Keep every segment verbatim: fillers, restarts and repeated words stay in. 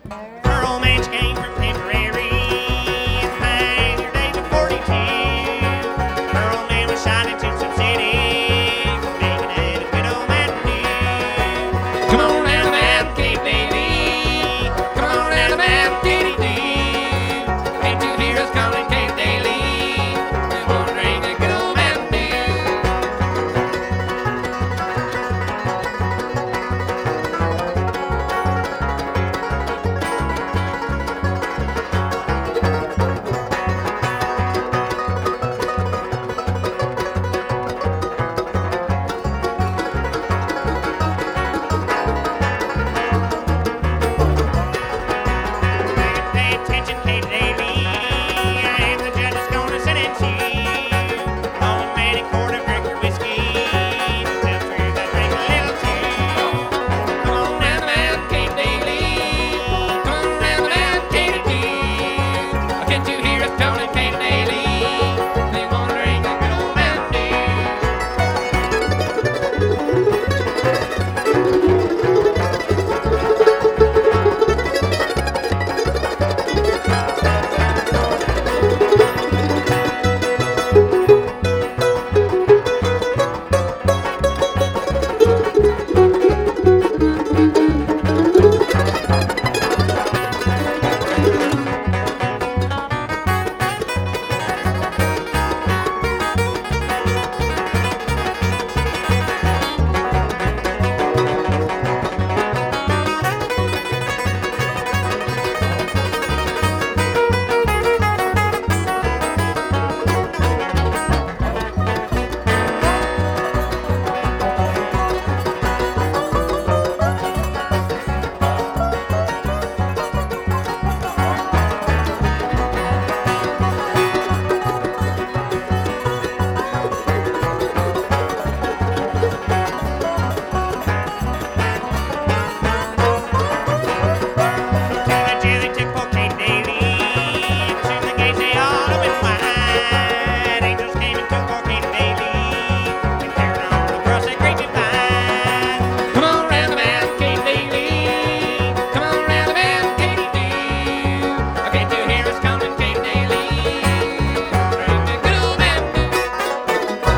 Her old man came from Tipperary in the pioneer days of forty-two. Her old man was shot into some city for making it a widow man do. Come on down to Mountain Cape, baby. Come on down to Mountain Katy Doo. Can't you hear us calling Cape Daily? We wanna drink a good old Mountain Dew. Pay attention, Kate Daly. I am the judge that's gonna sentence you. All a man a quart of Grecker whiskey. To tell the truth, I drink a little too. Come on down the mountain, Kate Daly. Come on down the mountain, Katy Doo. Can't you hear us calling Kate Daly? They wanna drink a good old Mountain Dew. To the jail they took poor Kate Daly. To the gates they all opened wide. Angels came and took poor Kate Daly and carried her on across that great divide. Come on round the mountain, Kate Daly. Come on round the mountain, Katy Doo. Can't you hear us calling Kate Daly? Drink a good old Mountain Dew.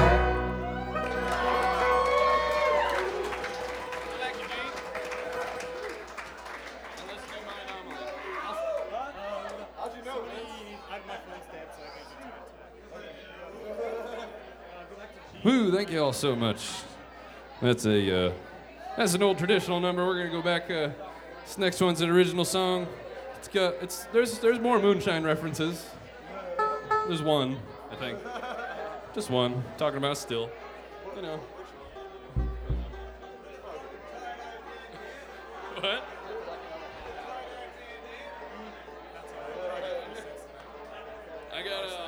How'd you know? I have my friend's dad, so I can't do it. Woo, thank you all so much. That's a uh, that's an old traditional number. We're gonna go back. Uh, this next one's an original song. It's got it's there's there's more moonshine references. There's one, I think. Just one. Talking about still. You know. What? I got a.